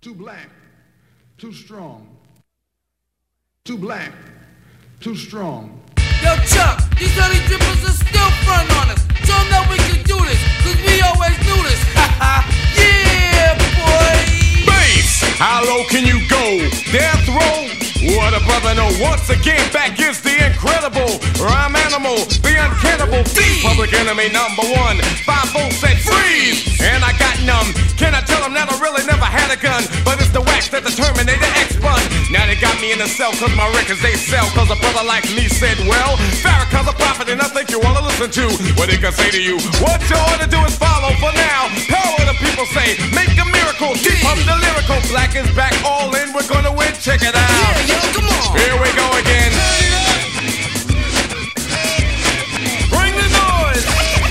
Too black, too strong. Too black, too strong. Yo, Chuck, these honey drippers are still front on us. Show them that we can do this, cause we always do this. Yeah, boy. Bass, how low can you go? Death row? What a brother know. Once again, back is the incredible rhyme animal, the uncannibal thief. Public enemy number one. 5-0 said freeze, and I got numb. Can I tell them that I really never had a gun? But it's the wax that the Terminator X spun. Now they got me in the cell cause my records they sell. Cause a brother like me said, well, Farrakhan's a prophet and I think you wanna listen to what he can say to you. What you ought to do is follow for now. Power the people say, make a miracle. Keep up the lyrical. Black is back, all in, we're gonna win. Check it out. Yeah, yo, come on. Here we go again. Bring the noise.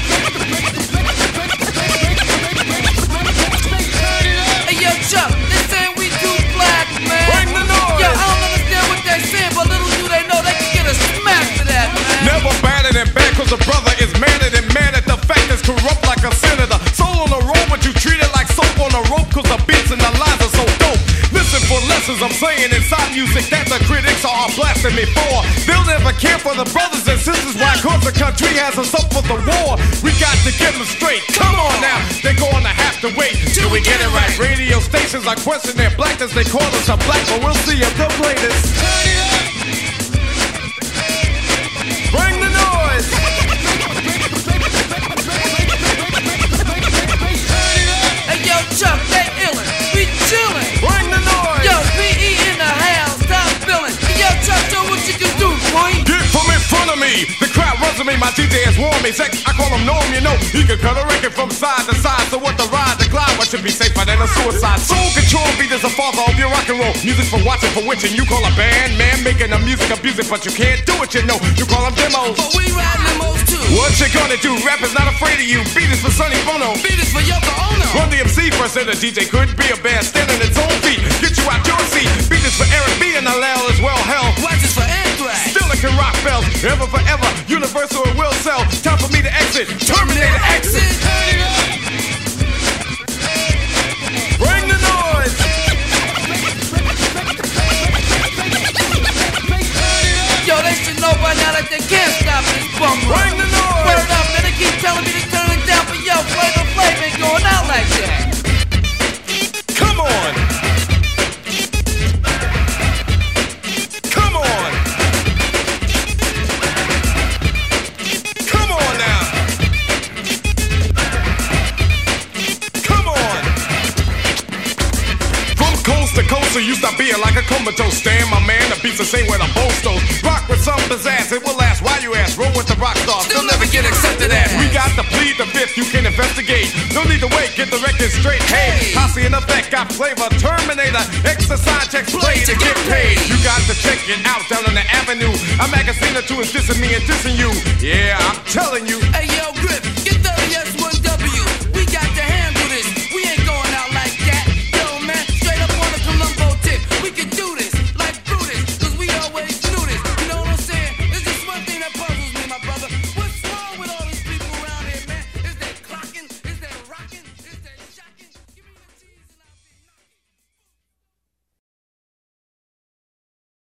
Hey, yo, Chuck, they saying we too black, man. Bring the noise. Yo, I don't understand what they're saying, but little do they know they can get a smack for that, man. Never batted and bad cause a brother is madder than mad at the fact that's corrupt like a senator. Soul on the road, but you treat it like soap on a rope cause the beats and the lines are so dope. Listen for lessons I'm saying inside music that the critics are blasting me for. They'll never care for the brothers and sisters. Why? Cause the country has us up for the war. We got to get them straight. Come on now, they're gonna have to wait till we get it right. Radio stations are questioning their blackness. They call us a black, but we'll see if they'll play this. Bring the noise. Hey, yo, Chuck, they illin'. We chillin'. Bring the noise. Yo, PE in the house, stop feeling. Hey, yo, Chuck, show what you can do, boy. Get from in front of me. The crowd runs to me. My DJ has warned me. Sex, I call him Norm, you know. He can cut a record from side to side. So what the ride, the glide, what should be safer than a suicide? Soul control beat is the father of your rock and roll. Music for watching, for witching. You call a band, man, making the music abuse it, but you can't do it, you know. You call them demos. But we ride limos too. What you gonna do? Rap is not afraid of you. Beat is for Sonny Bono. Beat is for Yoko Ono. Run the MC first, and the DJ could be a band standing its own feet. Get you out your seat. Beat is for Eric B and Allel as well. Hell, Wax is for Anthrax. still it can rock bells. Ever forever, universal it will sell. Time for me to exit. Terminator exit. Bring the noise. Yo, they should know by now that they can't stop this bum run. Bring the noise. Word up, man, they keep telling me to turn it down, but yo, Flavor Flav ain't going out like that. Come on. Come on. Come on now. Come on. From coast to coast, it used to be like a comatose. Stand, my man, the beats the same way the boast goes. Rock with some pizzazz, it will last. Why you ask? Roll with the rock stars, Still never get accepted as. we got to plead the fifth, you can investigate. No need to wait, get the record straight. Hey, Posse in effect, got flavor. Terminator, exercise checks, play to get paid. You got to check it out down on the avenue. A magazine or two is dissing me and dissing you. Yeah, I'm telling you. Hey, yo, Griff,